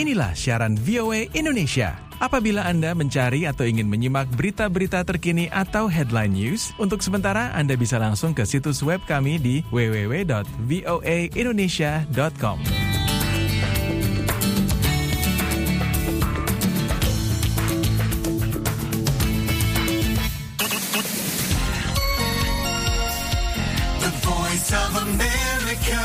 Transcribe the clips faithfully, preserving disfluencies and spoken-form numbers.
Inilah siaran V O A Indonesia. Apabila Anda mencari atau ingin menyimak berita-berita terkini atau headline news, untuk sementara Anda bisa langsung ke situs web kami di w w w dot voa indonesia dot com. The Voice of America.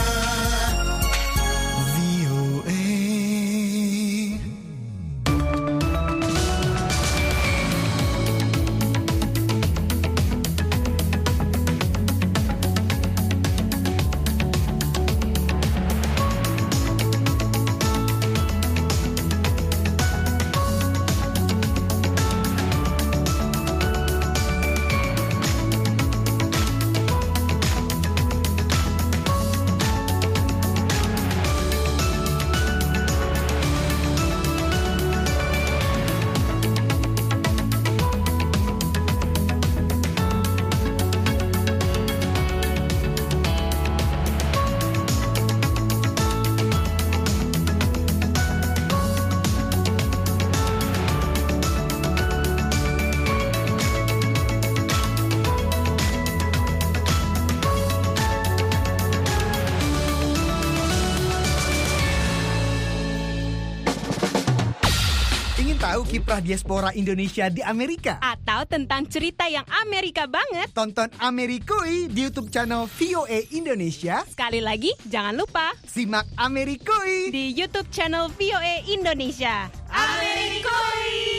Tahu kiprah diaspora Indonesia di Amerika? Atau tentang cerita yang Amerika banget? Tonton Amerikui di YouTube channel V O A Indonesia. Sekali lagi, jangan lupa simak Amerikui di YouTube channel V O A Indonesia. Amerikui!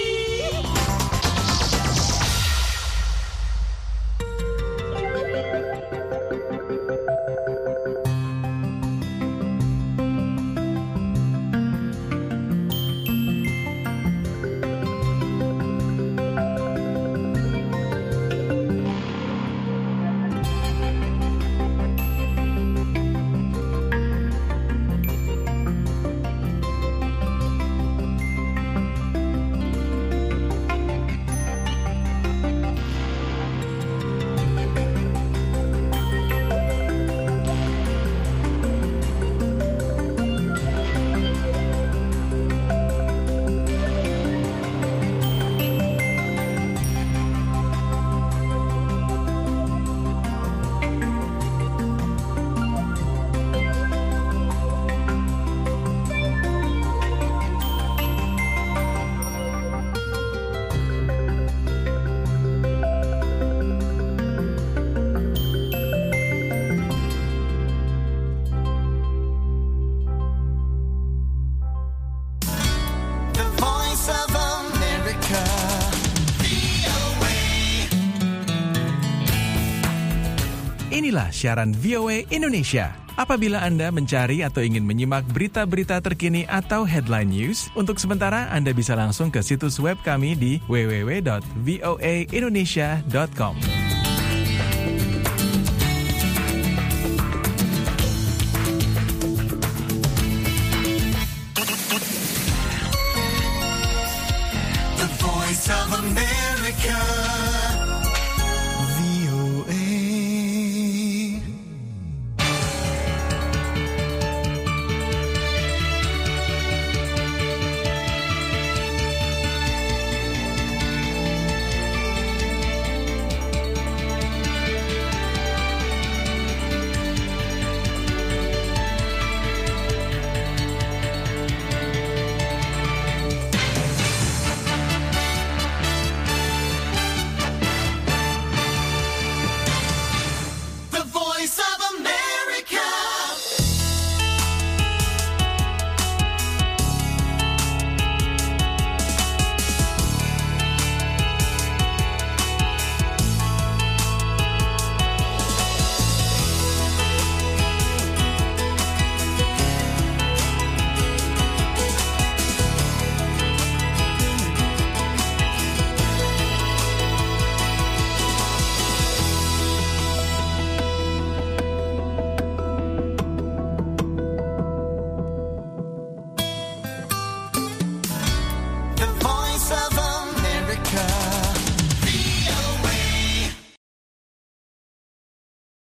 Inilah siaran V O A Indonesia. Apabila Anda mencari atau ingin menyimak berita-berita terkini atau headline news, untuk sementara Anda bisa langsung ke situs web kami di w w w dot voa indonesia dot com.